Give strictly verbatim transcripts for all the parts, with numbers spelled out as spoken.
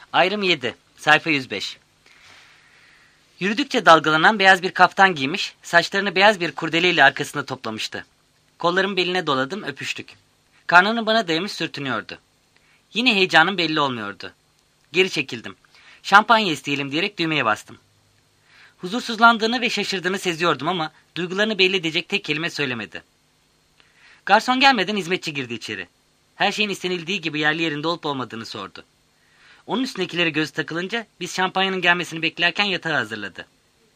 Ayrım yedi. Sayfa yüz beş. Yürüdükçe dalgalanan beyaz bir kaftan giymiş, saçlarını beyaz bir kurdeleyle arkasında toplamıştı. Kollarımı beline doladım, öpüştük. Karnını bana dayamış sürtünüyordu. Yine heyecanım belli olmuyordu. Geri çekildim. Şampanya isteyelim diyerek düğmeye bastım. Huzursuzlandığını ve şaşırdığını seziyordum ama duygularını belli edecek tek kelime söylemedi. Garson gelmeden hizmetçi girdi içeri. Her şeyin istenildiği gibi yerli yerinde olup olmadığını sordu. Onun üstündekilere göz takılınca biz şampanyanın gelmesini beklerken yatağı hazırladı.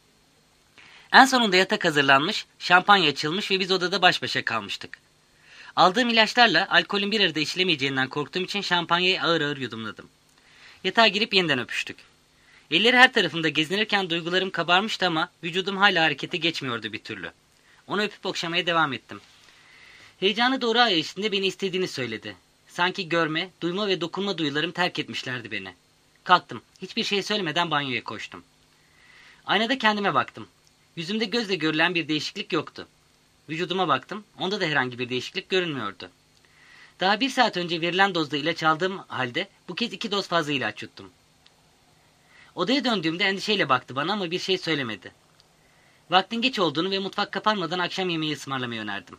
En sonunda yatak hazırlanmış, şampanya açılmış ve biz odada baş başa kalmıştık. Aldığım ilaçlarla alkolün bir arada işlemeyeceğinden korktuğum için şampanyayı ağır ağır yudumladım. Yatağa girip yeniden öpüştük. Elleri her tarafımda gezinirken duygularım kabarmıştı ama vücudum hala harekete geçmiyordu bir türlü. Onu öpüp okşamaya devam ettim. Heyecanı doğru eşliğinde beni istediğini söyledi. Sanki görme, duyma ve dokunma duyularım terk etmişlerdi beni. Kalktım. Hiçbir şey söylemeden banyoya koştum. Aynada kendime baktım. Yüzümde gözle görülen bir değişiklik yoktu. Vücuduma baktım. Onda da herhangi bir değişiklik görünmüyordu. Daha bir saat önce verilen dozda ilaç aldığım halde bu kez iki doz fazla ilaç yuttum. Odaya döndüğümde endişeyle baktı bana ama bir şey söylemedi. Vaktin geç olduğunu ve mutfak kapanmadan akşam yemeği ısmarlamayı önerdim.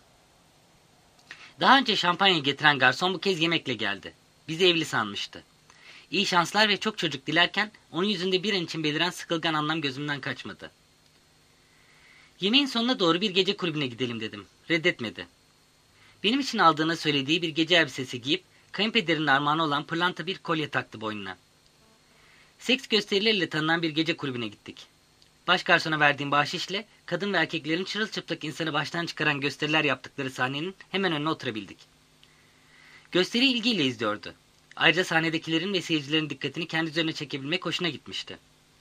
Daha önce şampanyayı getiren garson bu kez yemekle geldi. Bizi evli sanmıştı. İyi şanslar ve çok çocuk dilerken onun yüzünde bir an için beliren sıkılgan anlam gözümden kaçmadı. Yemeğin sonuna doğru bir gece kulübüne gidelim dedim. Reddetmedi. Benim için aldığını söylediği bir gece elbisesi giyip kayınpederinin armağanı olan pırlanta bir kolye taktı boynuna. Seks gösterileriyle tanınan bir gece kulübüne gittik. Baş garsona verdiğim bahşişle kadın ve erkeklerin çırılçıplak insanı baştan çıkaran gösteriler yaptıkları sahnenin hemen önüne oturabildik. Gösteriyi ilgiyle izliyordu. Ayrıca sahnedekilerin ve seyircilerin dikkatini kendi üzerine çekebilmek hoşuna gitmişti.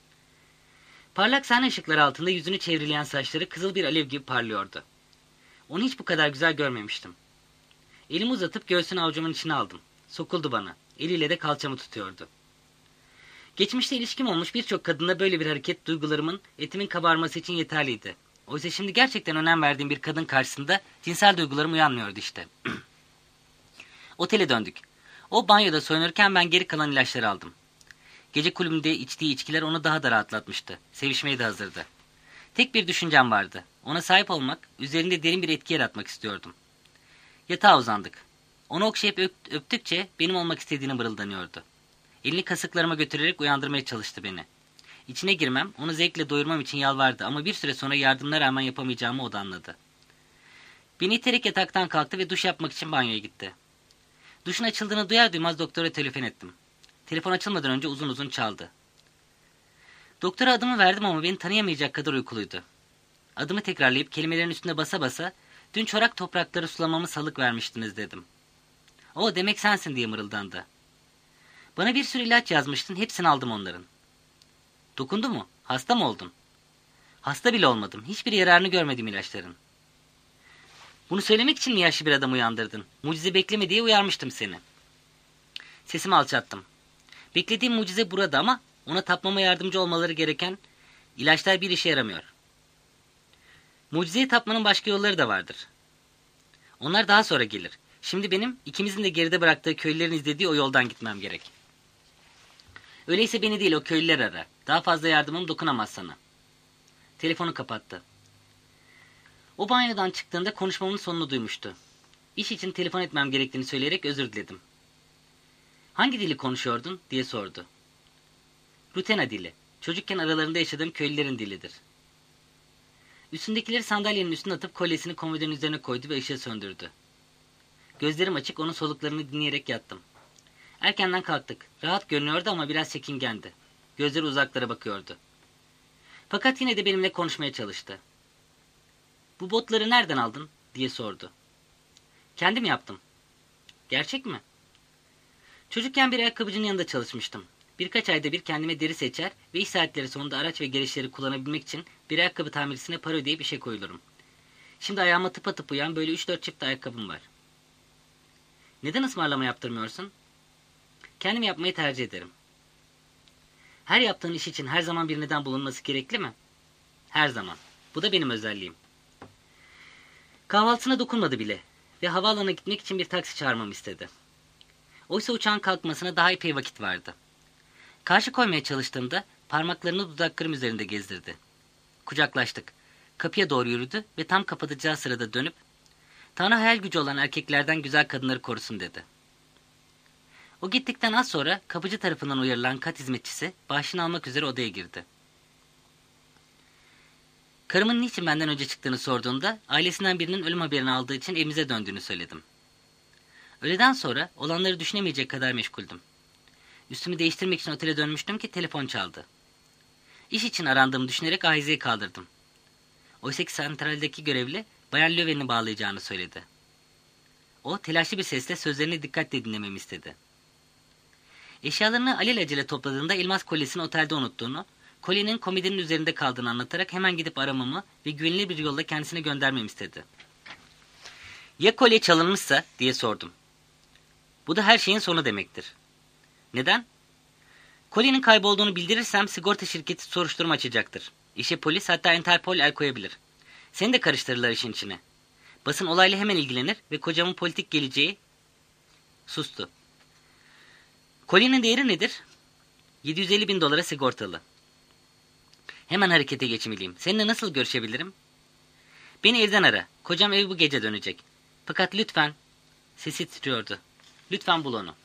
Parlak sahne ışıkları altında yüzünü çevreleyen saçları kızıl bir alev gibi parlıyordu. Onu hiç bu kadar güzel görmemiştim. Elimi uzatıp göğsünü avucumun içine aldım. Sokuldu bana. Eliyle de kalçamı tutuyordu. Geçmişte ilişkim olmuş birçok kadında böyle bir hareket duygularımın, etimin kabarması için yeterliydi. Oysa şimdi gerçekten önem verdiğim bir kadın karşısında cinsel duygularım uyanmıyordu işte. Otele döndük. O banyoda soyunurken ben geri kalan ilaçları aldım. Gece kulübünde içtiği içkiler onu daha da rahatlatmıştı. Sevişmeye de hazırdı. Tek bir düşüncem vardı. Ona sahip olmak, üzerinde derin bir etki yaratmak istiyordum. Yatağa uzandık. Onu okşayıp öp- öptükçe benim olmak istediğini mırıldanıyordu. Elini kasıklarıma götürerek uyandırmaya çalıştı beni. İçine girmem, onu zevkle doyurmam için yalvardı ama bir süre sonra yardımına rağmen yapamayacağımı o da anladı. Beni iterek yataktan kalktı ve duş yapmak için banyoya gitti. Duşun açıldığını duyar duymaz doktora telefon ettim. Telefon açılmadan önce uzun uzun çaldı. Doktora adımı verdim ama beni tanıyamayacak kadar uykuluydu. Adımı tekrarlayıp kelimelerin üstüne basa basa, "Dün çorak toprakları sulamamı salık vermiştiniz," dedim. "O demek sensin," diye mırıldandı. "Bana bir sürü ilaç yazmıştın, hepsini aldım onların." "Dokundu mu? Hasta mı oldun?" "Hasta bile olmadım. Hiçbir yararını görmedim ilaçların." "Bunu söylemek için mi yaşlı bir adam uyandırdın? Mucize bekleme diye uyarmıştım seni." Sesimi alçattım. Beklediğim mucize burada ama ona tapmama yardımcı olmaları gereken ilaçlar bir işe yaramıyor. Mucizeye tapmanın başka yolları da vardır. Onlar daha sonra gelir. Şimdi benim ikimizin de geride bıraktığı köylülerin izlediği o yoldan gitmem gerek. Öyleyse beni değil o köylüler ara. Daha fazla yardımım dokunamaz sana. Telefonu kapattı. O banyodan çıktığında konuşmamın sonunu duymuştu. İş için telefon etmem gerektiğini söyleyerek özür diledim. "Hangi dili konuşuyordun?" diye sordu. "Rutena dili. Çocukken aralarında yaşadığım köylülerin dilidir." Üstündekileri sandalyenin üstüne atıp kolyesini komodinin üzerine koydu ve ışığı söndürdü. Gözlerim açık onun soluklarını dinleyerek yattım. Erkenden kalktık. Rahat görünüyordu ama biraz çekingendi. Gözleri uzaklara bakıyordu. Fakat yine de benimle konuşmaya çalıştı. "Bu botları nereden aldın?" diye sordu. "Kendim yaptım." "Gerçek mi?" "Çocukken bir ayakkabıcının yanında çalışmıştım. Birkaç ayda bir kendime deri seçer ve iş saatleri sonunda araç ve gereçleri kullanabilmek için bir ayakkabı tamircisine para ödeyip işe koyulurum. Şimdi ayağıma tıpatıp uyan böyle üç dört çift ayakkabım var." "Neden ısmarlama yaptırmıyorsun?" "Kendim yapmayı tercih ederim." "Her yaptığın iş için her zaman bir neden bulunması gerekli mi?" "Her zaman. Bu da benim özelliğim." Kahvaltısına dokunmadı bile ve havaalanına gitmek için bir taksi çağırmamı istedi. Oysa uçağın kalkmasına daha epey vakit vardı. Karşı koymaya çalıştığımda parmaklarını dudaklarım üzerinde gezdirdi. Kucaklaştık. Kapıya doğru yürüdü ve tam kapatacağı sırada dönüp "Tanrı hayal gücü olan erkeklerden güzel kadınları korusun" dedi. O gittikten az sonra kapıcı tarafından uyarılan kat hizmetçisi bağışını almak üzere odaya girdi. Karımın niçin benden önce çıktığını sorduğunda ailesinden birinin ölüm haberini aldığı için evimize döndüğünü söyledim. Öğleden sonra olanları düşünemeyecek kadar meşguldüm. Üstümü değiştirmek için otele dönmüştüm ki telefon çaldı. İş için arandığımı düşünerek ahizeyi kaldırdım. Oysa ki santraldeki görevli Bayan Löwen'i bağlayacağını söyledi. O telaşlı bir sesle sözlerini dikkatle dinlememi istedi. Eşyalarını alelacele topladığında elmas kolyesini otelde unuttuğunu, kolyenin komodinin üzerinde kaldığını anlatarak hemen gidip aramamı ve güvenilir bir yolla kendisine göndermemi istedi. "Ya kolye çalınmışsa?" diye sordum. "Bu da her şeyin sonu demektir." "Neden?" "Kolyenin kaybolduğunu bildirirsem sigorta şirketi soruşturma açacaktır. İşe polis, hatta Interpol el koyabilir. Seni de karıştırırlar işin içine. Basın olayla hemen ilgilenir ve kocamın politik geleceği..." Sustu. "Kolyenin değeri nedir?" yedi yüz elli bin dolara sigortalı." "Hemen harekete geçmeliyim. Seninle nasıl görüşebilirim?" "Beni evden ara. Kocam eve bu gece dönecek. Fakat lütfen..." Sesi titriyordu. "Lütfen bul onu."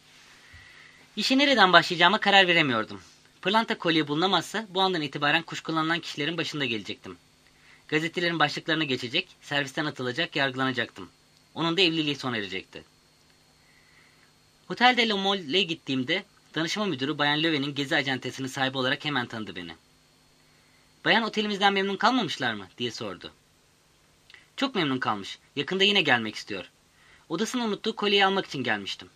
İşe nereden başlayacağıma karar veremiyordum. Pırlanta kolye bulunamazsa bu andan itibaren kuşkulanılan kişilerin başında gelecektim. Gazetelerin başlıklarına geçecek, servisten atılacak, yargılanacaktım. Onun da evliliği sona erecekti. Hotel de la Molle'ye gittiğimde danışma müdürü Bayan Löwen'in gezi acentesinin sahibi olarak hemen tanıdı beni. "Bayan otelimizden memnun kalmamışlar mı?" diye sordu. "Çok memnun kalmış. Yakında yine gelmek istiyor. Odasını unuttuğu kolyeyi almak için gelmiştim."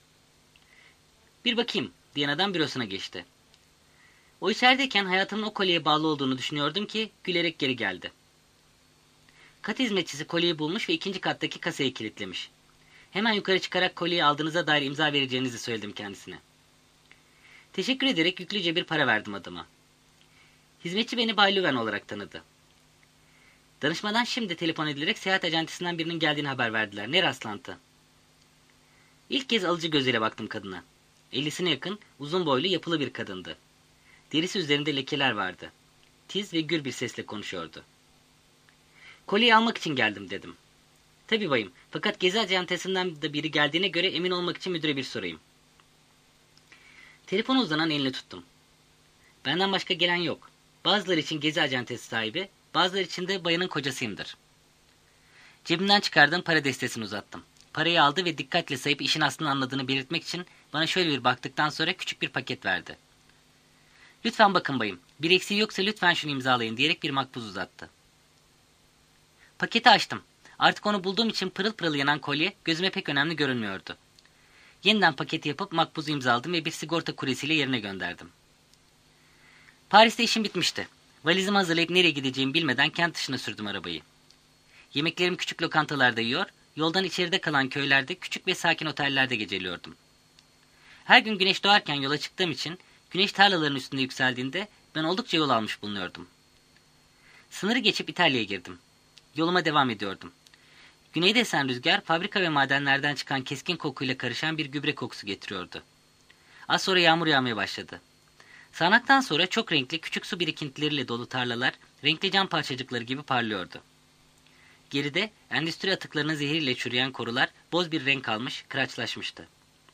"Bir bakayım," diyen adam bürosuna geçti. O içerideyken hayatımın o kolyeye bağlı olduğunu düşünüyordum ki gülerek geri geldi. Kat hizmetçisi kolyeyi bulmuş ve ikinci kattaki kasayı kilitlemiş. Hemen yukarı çıkarak kolyeyi aldığınıza dair imza vereceğinizi söyledim kendisine. Teşekkür ederek yüklüce bir para verdim adama. Hizmetçi beni Bay Löwen olarak tanıdı. Danışmadan şimdi telefon edilerek seyahat acentesinden birinin geldiğini haber verdiler. Ne rastlantı. İlk kez alıcı gözüyle baktım kadına. ellisine yakın, uzun boylu, yapılı bir kadındı. Derisi üzerinde lekeler vardı. Tiz ve gür bir sesle konuşuyordu. "Kolyeyi almak için geldim," dedim. "Tabii bayım, fakat gezi acentesinden de biri geldiğine göre emin olmak için müdüre bir sorayım." Telefona uzanan elini tuttum. "Benden başka gelen yok. Bazıları için gezi acentesi sahibi, bazıları için de bayanın kocasıyımdır." Cebimden çıkardığım para destesini uzattım. Parayı aldı ve dikkatle sayıp işin aslını anladığını belirtmek için bana şöyle bir baktıktan sonra küçük bir paket verdi. "Lütfen bakın bayım, bir eksiği yoksa lütfen şunu imzalayın," diyerek bir makbuz uzattı. Paketi açtım. Artık onu bulduğum için pırıl pırıl yanan kolye gözüme pek önemli görünmüyordu. Yeniden paketi yapıp makbuzu imzaladım ve bir sigorta kuryesiyle yerine gönderdim. Paris'te işim bitmişti. Valizimi hazırlayıp nereye gideceğimi bilmeden kent dışına sürdüm arabayı. Yemeklerimi küçük lokantalarda yiyor, yoldan içeride kalan köylerde küçük ve sakin otellerde geceliyordum. Her gün güneş doğarken yola çıktığım için güneş tarlaların üstünde yükseldiğinde ben oldukça yol almış bulunuyordum. Sınırı geçip İtalya'ya girdim. Yoluma devam ediyordum. Güneyde esen rüzgar fabrika ve madenlerden çıkan keskin kokuyla karışan bir gübre kokusu getiriyordu. Az sonra yağmur yağmaya başladı. Sağanaktan sonra çok renkli küçük su birikintileriyle dolu tarlalar renkli cam parçacıkları gibi parlıyordu. Geride endüstri atıklarının zehiriyle çürüyen korular boz bir renk almış, kıraçlaşmıştı.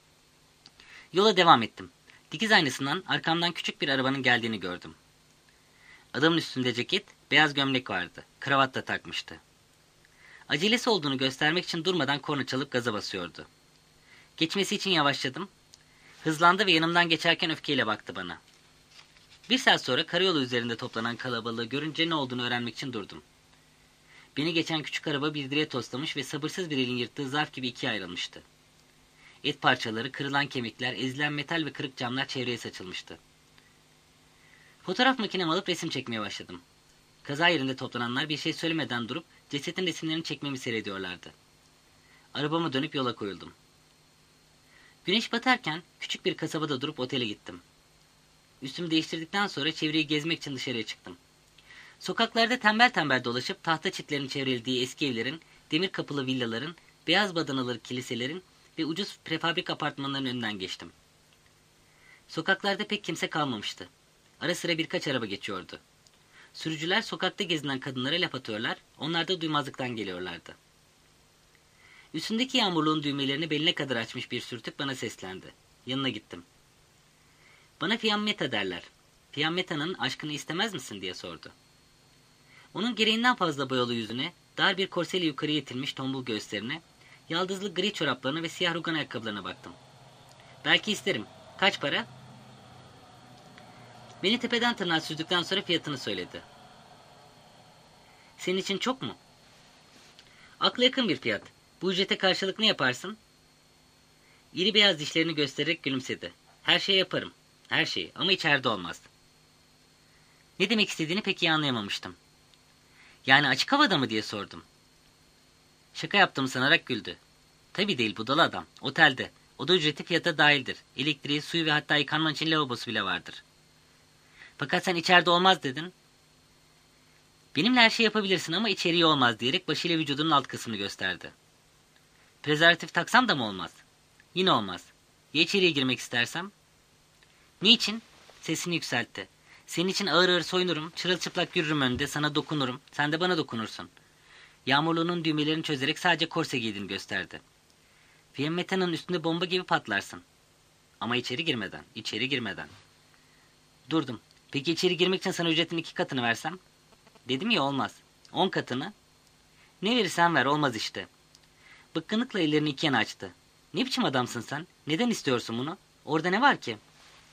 Yola devam ettim. Dikiz aynasından arkamdan küçük bir arabanın geldiğini gördüm. Adamın üstünde ceket, beyaz gömlek vardı. Kravat da takmıştı. Acelesi olduğunu göstermek için durmadan korna çalıp gaza basıyordu. Geçmesi için yavaşladım. Hızlandı ve yanımdan geçerken öfkeyle baktı bana. Bir saat sonra karayolu üzerinde toplanan kalabalığı görünce ne olduğunu öğrenmek için durdum. Beni geçen küçük araba bir direğe toslamış ve sabırsız bir elin yırttığı zarf gibi ikiye ayrılmıştı. Et parçaları, kırılan kemikler, ezilen metal ve kırık camlar çevreye saçılmıştı. Fotoğraf makinemi alıp resim çekmeye başladım. Kaza yerinde toplananlar bir şey söylemeden durup cesetin resimlerini çekmemi seyrediyorlardı. Arabama dönüp yola koyuldum. Güneş batarken küçük bir kasabada durup otele gittim. Üstümü değiştirdikten sonra çevreyi gezmek için dışarıya çıktım. Sokaklarda tembel tembel dolaşıp tahta çitlerin çevrildiği eski evlerin, demir kapılı villaların, beyaz badanalı kiliselerin ve ucuz prefabrik apartmanların önünden geçtim. Sokaklarda pek kimse kalmamıştı. Ara sıra birkaç araba geçiyordu. Sürücüler sokakta gezinen kadınlara laf atıyorlar, onlar da duymazlıktan geliyorlardı. Üstündeki yağmurluğun düğmelerini beline kadar açmış bir sürtük bana seslendi. Yanına gittim. Bana Fiammetta derler. Fiammetta'nın aşkını istemez misin diye sordu. Onun gereğinden fazla boyalı yüzüne, dar bir korseyle yukarıya itilmiş tombul göğüslerine, yaldızlı gri çoraplarına ve siyah rugan ayakkabılarına baktım. Belki isterim. Kaç para? Beni tepeden tırnağa süzdükten sonra fiyatını söyledi. Senin için çok mu? Akla yakın bir fiyat. Bu ücrete karşılık ne yaparsın? İri beyaz dişlerini göstererek gülümsedi. Her şeyi yaparım. Her şeyi ama içeride olmaz. Ne demek istediğini pek iyi anlayamamıştım. Yani açık havada mı diye sordum. Şaka yaptığımı sanarak güldü. Tabii değil budala adam. Otelde. Oda ücreti fiyata dahildir. Elektriği, suyu ve hatta yıkanman için lavabosu bile vardır. Fakat sen içeride olmaz dedin. Benimle her şey yapabilirsin ama içeriği olmaz diyerek başıyla vücudunun alt kısmını gösterdi. Prezervatif taksam da mı olmaz? Yine olmaz. Ya içeriye girmek istersem? Niçin? Sesini yükseltti. Senin için ağır ağır soyunurum, çırılçıplak yürürüm önünde, sana dokunurum, sen de bana dokunursun. Yağmurluğunun düğmelerini çözerek sadece korse giydiğini gösterdi. Fiammetta'nın üstünde bomba gibi patlarsın. Ama içeri girmeden, içeri girmeden. Durdum. Peki içeri girmek için sana ücretin iki katını versem? Dedim ya olmaz. On katını. Ne verirsen ver olmaz işte. Bıkkınlıkla ellerini iki yana açtı. Ne biçim adamsın sen? Neden istiyorsun bunu? Orada ne var ki?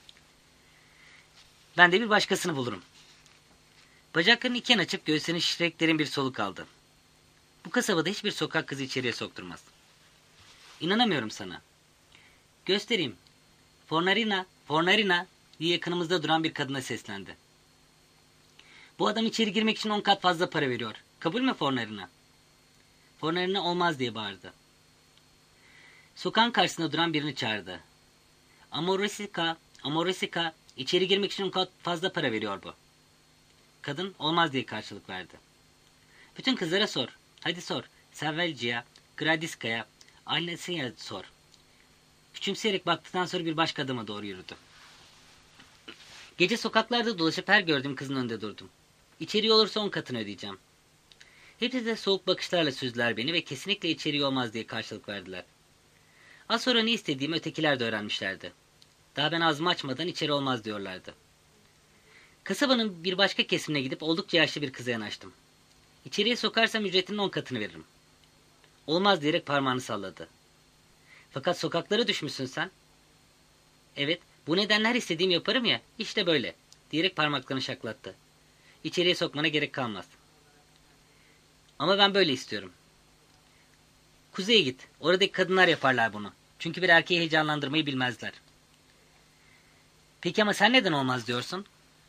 Ben de bir başkasını bulurum. Bacaklarını iki yana açıp göğsünü şişirerek derin bir soluk aldı. Bu kasabada hiçbir sokak kızı içeriye sokturmaz. İnanamıyorum sana. Göstereyim. Fornarina, Fornarina diye yakınımızda duran bir kadına seslendi. Bu adam içeri girmek için on kat fazla para veriyor. Kabul mü Fornarina? Fornarina olmaz diye bağırdı. Sokağın karşısında duran birini çağırdı. Amorosika, Amorosika, içeri girmek için on kat fazla para veriyor bu. Kadın olmaz diye karşılık verdi. Bütün kızlara sor. Hadi sor. Savelci'ye, Gradiska'ya, Alnesi'ye sor. Küçümseyerek baktıktan sonra bir başka adama doğru yürüdü. Gece sokaklarda dolaşıp her gördüğüm kızın önünde durdum. İçeriği olursa on katını ödeyeceğim. Hepsi de soğuk bakışlarla süzdüler beni ve kesinlikle içeriği olmaz diye karşılık verdiler. Az sonra ne istediğimi ötekiler de öğrenmişlerdi. Daha ben ağzımı açmadan içeri olmaz diyorlardı. Kasabanın bir başka kesimine gidip oldukça yaşlı bir kıza yanaştım. İçeriye sokarsam ücretinin on katını veririm. Olmaz diyerek parmağını salladı. Fakat sokaklara düşmüşsün sen. Evet, bu nedenle her istediğimi yaparım ya, işte böyle, diyerek parmaklarını şaklattı. İçeriye sokmana gerek kalmaz. Ama ben böyle istiyorum. Kuzeye git, oradaki kadınlar yaparlar bunu. Çünkü bir erkeği heyecanlandırmayı bilmezler. Peki ama sen neden olmaz diyorsun?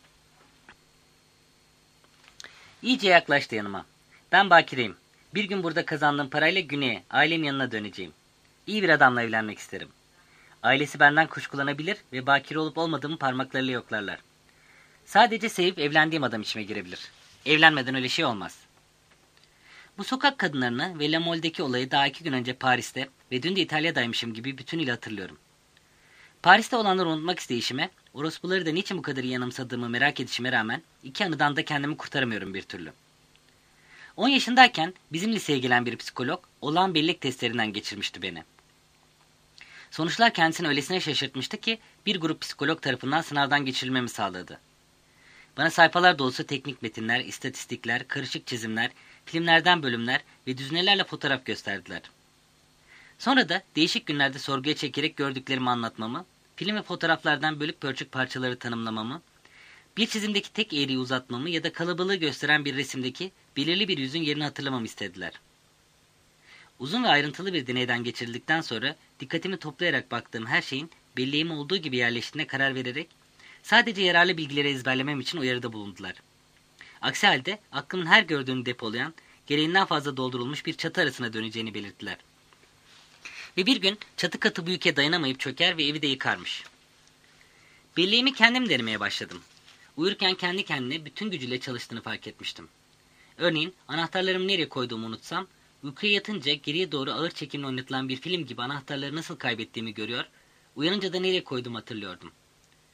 İyice yaklaştı yanıma. Ben bakireyim. Bir gün burada kazandığım parayla güneye, ailem yanına döneceğim. İyi bir adamla evlenmek isterim. Ailesi benden kuşkulanabilir ve bakire olup olmadığımı parmaklarıyla yoklarlar. Sadece sevip evlendiğim adam içime girebilir. Evlenmeden öyle şey olmaz. Bu sokak kadınlarını ve La Mole'deki olayı daha iki gün önce Paris'te ve dün de İtalya'daymışım gibi bütünüyle hatırlıyorum. Paris'te olanları unutmak isteyişime, orospuları da niçin bu kadar iyi yanımsadığımı merak edişime rağmen iki anıdan da kendimi kurtaramıyorum bir türlü. on yaşındayken bizim liseye gelen bir psikolog olağan bellek testlerinden geçirmişti beni. Sonuçlar kendisini öylesine şaşırtmıştı ki bir grup psikolog tarafından sınavdan geçirilmemi sağladı. Bana sayfalar dolusu teknik metinler, istatistikler, karışık çizimler, filmlerden bölümler ve düzinelerle fotoğraf gösterdiler. Sonra da değişik günlerde sorguya çekerek gördüklerimi anlatmamı, film ve fotoğraflardan bölük pörçük parçaları tanımlamamı, bir çizimdeki tek eğriyi uzatmamı ya da kalabalığı gösteren bir resimdeki belirli bir yüzün yerini hatırlamamı istediler. Uzun ve ayrıntılı bir deneyden geçirildikten sonra dikkatimi toplayarak baktığım her şeyin belleğime olduğu gibi yerleştiğine karar vererek sadece yararlı bilgileri ezberlemem için uyarıda bulundular. Aksi halde aklımın her gördüğünü depolayan, gereğinden fazla doldurulmuş bir çatı arasına döneceğini belirttiler. Ve bir gün çatı katı bu yüke dayanamayıp çöker ve evi de yıkarmış. Belleğimi kendim denemeye başladım. Uyurken kendi kendine bütün gücüyle çalıştığını fark etmiştim. Örneğin anahtarlarımı nereye koyduğumu unutsam, uykuya yatınca geriye doğru ağır çekimle oynatılan bir film gibi anahtarları nasıl kaybettiğimi görüyor, uyanınca da nereye koyduğumu hatırlıyordum.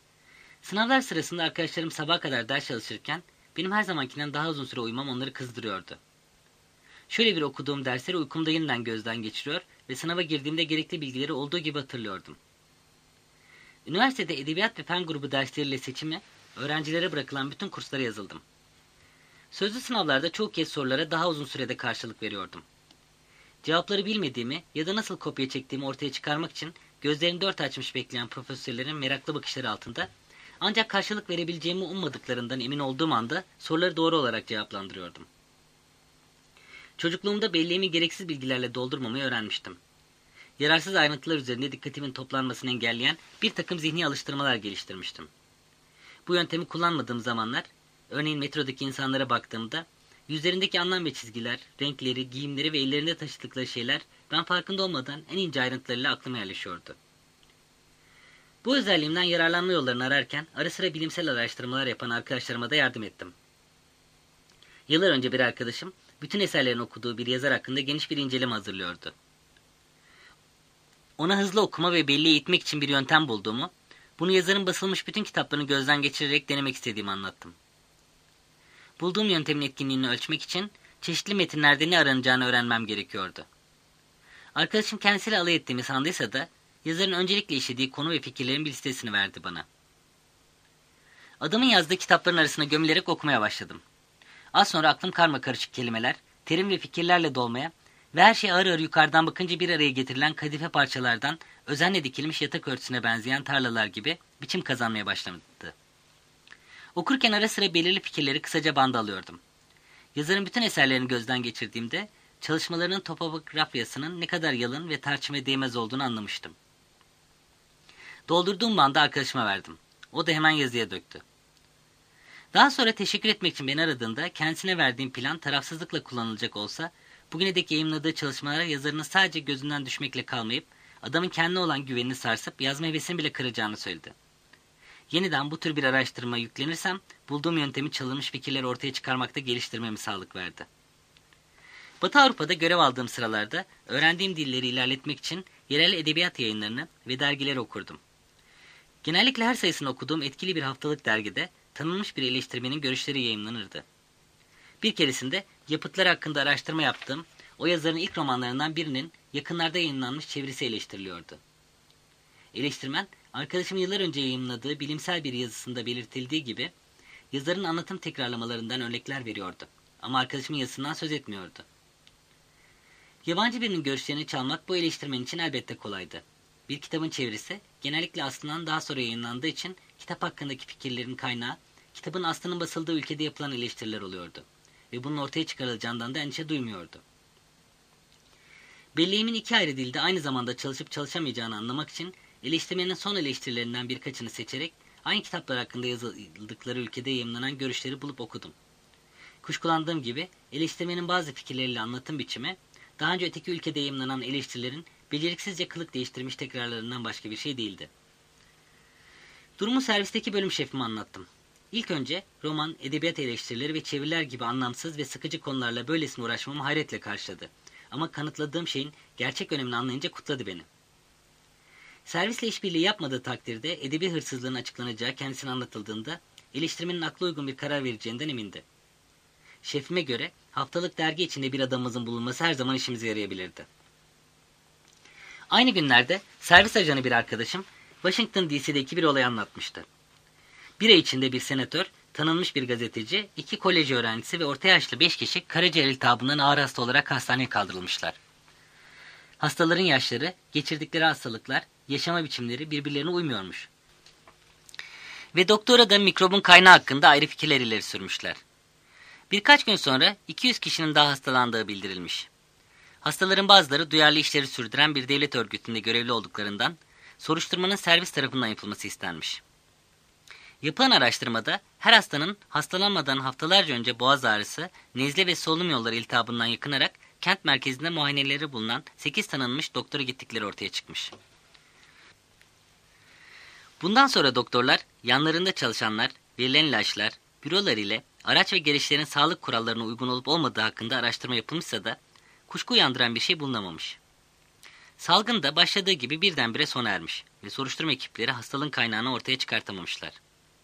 Sınavlar sırasında arkadaşlarım sabaha kadar ders çalışırken benim her zamankinden daha uzun süre uyumam onları kızdırıyordu. Şöyle bir okuduğum dersleri uykumda yeniden gözden geçiriyor ve sınava girdiğimde gerekli bilgileri olduğu gibi hatırlıyordum. Üniversitede edebiyat ve fen grubu dersleriyle seçimi, öğrencilere bırakılan bütün kurslara yazıldım. Sözlü sınavlarda çoğu kez sorulara daha uzun sürede karşılık veriyordum. Cevapları bilmediğimi ya da nasıl kopya çektiğimi ortaya çıkarmak için gözlerini dört açmış bekleyen profesörlerin meraklı bakışları altında, ancak karşılık verebileceğimi ummadıklarından emin olduğum anda soruları doğru olarak cevaplandırıyordum. Çocukluğumda belleğimi gereksiz bilgilerle doldurmamayı öğrenmiştim. Yararsız ayrıntılar üzerinde dikkatimin toplanmasını engelleyen bir takım zihni alıştırmalar geliştirmiştim. Bu yöntemi kullanmadığım zamanlar, örneğin metrodaki insanlara baktığımda, yüzlerindeki anlam ve çizgiler, renkleri, giyimleri ve ellerinde taşıdıkları şeyler ben farkında olmadan en ince ayrıntılarıyla aklıma yerleşiyordu. Bu özelliğimden yararlanma yollarını ararken ara sıra bilimsel araştırmalar yapan arkadaşlarıma da yardım ettim. Yıllar önce bir arkadaşım, bütün eserlerini okuduğu bir yazar hakkında geniş bir inceleme hazırlıyordu. Ona hızlı okuma ve belleği eğitmek için bir yöntem bulduğumu, bunu yazarın basılmış bütün kitaplarını gözden geçirerek denemek istediğimi anlattım. Bulduğum yöntemin etkinliğini ölçmek için çeşitli metinlerde ne aranacağını öğrenmem gerekiyordu. Arkadaşım kendisiyle alay ettiğimi sandıysa da yazarın öncelikle işlediği konu ve fikirlerin bir listesini verdi bana. Adamın yazdığı kitapların arasına gömülerek okumaya başladım. Az sonra aklım karmakarışık kelimeler, terim ve fikirlerle dolmaya ve her şey ağır ağır yukarıdan bakınca bir araya getirilen kadife parçalardan özenle dikilmiş yatak örtüsüne benzeyen tarlalar gibi biçim kazanmaya başladı. Okurken ara sıra belirli fikirleri kısaca banda alıyordum. Yazarın bütün eserlerini gözden geçirdiğimde çalışmalarının topografyasının ne kadar yalın ve tartışmaya değmez olduğunu anlamıştım. Doldurduğum bandı arkadaşıma verdim. O da hemen yazıya döktü. Daha sonra teşekkür etmek için beni aradığında kendisine verdiğim plan tarafsızlıkla kullanılacak olsa, bugüne dek yayımladığı çalışmalara yazarının sadece gözünden düşmekle kalmayıp, adamın kendine olan güvenini sarsıp yazma hevesini bile kıracağını söyledi. Yeniden bu tür bir araştırma yüklenirsem, bulduğum yöntemi çalınmış fikirleri ortaya çıkarmakta geliştirmemi sağlık verdi. Batı Avrupa'da görev aldığım sıralarda öğrendiğim dilleri ilerletmek için yerel edebiyat yayınlarını ve dergileri okurdum. Genellikle her sayısını okuduğum etkili bir haftalık dergide tanınmış bir eleştirmenin görüşleri yayımlanırdı. Bir keresinde yapıtlar hakkında araştırma yaptığım o yazarın ilk romanlarından birinin yakınlarda yayınlanmış çevirisi eleştiriliyordu. Eleştirmen, arkadaşımın yıllar önce yayımladığı bilimsel bir yazısında belirtildiği gibi yazarın anlatım tekrarlamalarından örnekler veriyordu. Ama arkadaşımın yazısından söz etmiyordu. Yabancı birinin görüşlerini çalmak bu eleştirmen için elbette kolaydı. Bir kitabın çevirisi genellikle aslından daha sonra yayınlandığı için kitap hakkındaki fikirlerin kaynağı kitabın aslının basıldığı ülkede yapılan eleştiriler oluyordu. Ve bunun ortaya çıkarılacağından da endişe duymuyordu. Belleğimin iki ayrı dilde aynı zamanda çalışıp çalışamayacağını anlamak için eleştirmenin son eleştirilerinden birkaçını seçerek aynı kitaplar hakkında yazıldıkları ülkede yayımlanan görüşleri bulup okudum. Kuşkulandığım gibi eleştirmenin bazı fikirleriyle anlatım biçimi daha önce öteki ülkede yayımlanan eleştirilerin beceriksizce kılık değiştirmiş tekrarlarından başka bir şey değildi. Durumu servisteki bölüm şefime anlattım. İlk önce roman, edebiyat eleştirileri ve çeviriler gibi anlamsız ve sıkıcı konularla böylesine uğraşmamı hayretle karşıladı. Ama kanıtladığım şeyin gerçek önemini anlayınca kutladı beni. Servisle işbirliği yapmadığı takdirde edebi hırsızlığın açıklanacağı kendisine anlatıldığında eleştirmenin akla uygun bir karar vereceğinden emindi. Şefime göre haftalık dergi içinde bir adamımızın bulunması her zaman işimize yarayabilirdi. Aynı günlerde servis ajanı bir arkadaşım Washington D C'deki bir olay anlatmıştı. Bir ay içinde bir senatör, tanınmış bir gazeteci, iki kolej öğrencisi ve orta yaşlı beş kişi karaciğer iltihabından ağır hasta olarak hastaneye kaldırılmışlar. Hastaların yaşları, geçirdikleri hastalıklar, yaşama biçimleri birbirlerine uymuyormuş. Ve doktora da mikrobun kaynağı hakkında ayrı fikirler ileri sürmüşler. Birkaç gün sonra iki yüz kişinin daha hastalandığı bildirilmiş. Hastaların bazıları duyarlı işleri sürdüren bir devlet örgütünde görevli olduklarından soruşturmanın servis tarafından yapılması istenmiş. Yapılan araştırmada her hastanın hastalanmadan haftalarca önce boğaz ağrısı, nezle ve solunum yolları iltihabından yakınarak kent merkezinde muayeneleri bulunan sekiz tanınmış doktora gittikleri ortaya çıkmış. Bundan sonra doktorlar, yanlarında çalışanlar, verilen ilaçlar, bürolar ile araç ve gereçlerin sağlık kurallarına uygun olup olmadığı hakkında araştırma yapılmışsa da kuşku uyandıran bir şey bulunamamış. Salgın da başladığı gibi birdenbire sona ermiş ve soruşturma ekipleri hastalığın kaynağını ortaya çıkartamamışlar.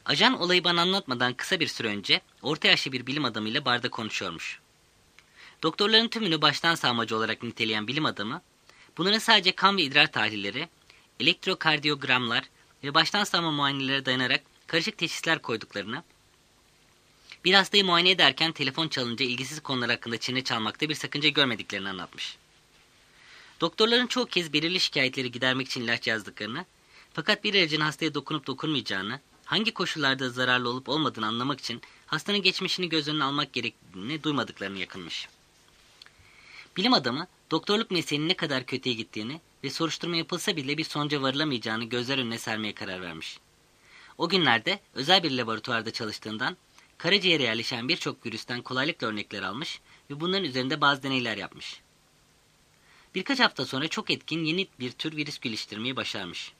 Ajan olayı bana anlatmadan kısa bir süre önce orta yaşlı bir bilim adamıyla barda konuşuyormuş. Doktorların tümünü baştan sağmacı olarak niteleyen bilim adamı, bunların sadece kan ve idrar tahlilleri, elektrokardiyogramlar ve baştan sağma muayenelere dayanarak karışık teşhisler koyduklarını, bir hastayı muayene ederken telefon çalınca ilgisiz konular hakkında çene çalmakta bir sakınca görmediklerini anlatmış. Doktorların çoğu kez belirli şikayetleri gidermek için ilaç yazdıklarını, fakat bir ilacın hastaya dokunup dokunmayacağını, hangi koşullarda zararlı olup olmadığını anlamak için hastanın geçmişini göz önüne almak gerektiğini duymadıklarını yakınmış. Bilim adamı, doktorluk mesleğinin ne kadar kötüye gittiğini ve soruşturma yapılsa bile bir sonuca varılamayacağını gözler önüne sermeye karar vermiş. O günlerde özel bir laboratuvarda çalıştığından, karaciğere yerleşen birçok virüsten kolaylıkla örnekler almış ve bunların üzerinde bazı deneyler yapmış. Birkaç hafta sonra çok etkin yeni bir tür virüs geliştirmeyi başarmış.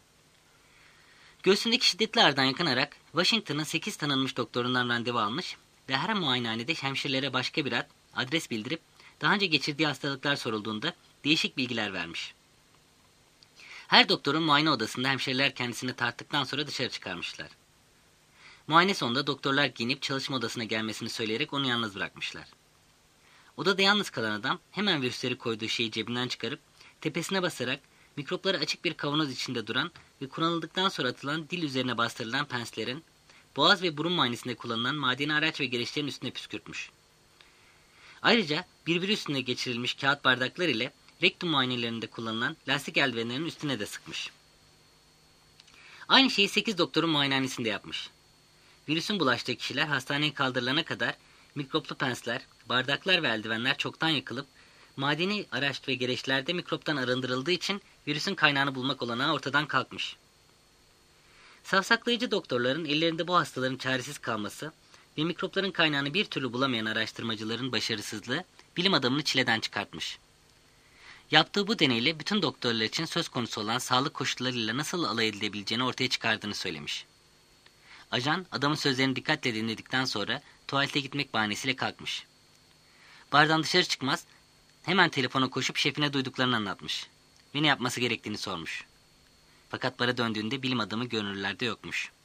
Göğsündeki şiddetli ağrıdan yakınarak Washington'ın sekiz tanınmış doktorundan randevu almış ve her muayenehanede hemşirelere başka bir ad, adres bildirip daha önce geçirdiği hastalıklar sorulduğunda değişik bilgiler vermiş. Her doktorun muayene odasında hemşireler kendisini tarttıktan sonra dışarı çıkarmışlar. Muayene sonunda doktorlar giyinip çalışma odasına gelmesini söyleyerek onu yalnız bırakmışlar. Odada yalnız kalan adam hemen virüsleri koyduğu şeyi cebinden çıkarıp tepesine basarak mikropları açık bir kavanoz içinde duran ve kullanıldıktan sonra atılan dil üzerine bastırılan penslerin, boğaz ve burun muayenesinde kullanılan madeni araç ve gereçlerin üstüne püskürtmüş. Ayrıca bir virüs üstüne geçirilmiş kağıt bardaklar ile rektum muayenelerinde kullanılan lastik eldivenlerin üstüne de sıkmış. Aynı şeyi sekiz doktorun muayenehanesinde yapmış. Virüsün bulaştığı kişiler hastaneye kaldırılana kadar mikroplu pensler, bardaklar ve eldivenler çoktan yakılıp madeni araç ve gereçlerde mikroptan arındırıldığı için virüsün kaynağını bulmak olanağı ortadan kalkmış. Savsaklayıcı doktorların ellerinde bu hastaların çaresiz kalması ve mikropların kaynağını bir türlü bulamayan araştırmacıların başarısızlığı bilim adamını çileden çıkartmış. Yaptığı bu deneyle bütün doktorlar için söz konusu olan sağlık koşullarıyla nasıl alay edilebileceğini ortaya çıkardığını söylemiş. Ajan adamın sözlerini dikkatle dinledikten sonra tuvalete gitmek bahanesiyle kalkmış. Bardan dışarı çıkmaz hemen telefona koşup şefine duyduklarını anlatmış ve ne yapması gerektiğini sormuş. Fakat bara döndüğünde bilim adamı görünürlerde yokmuş.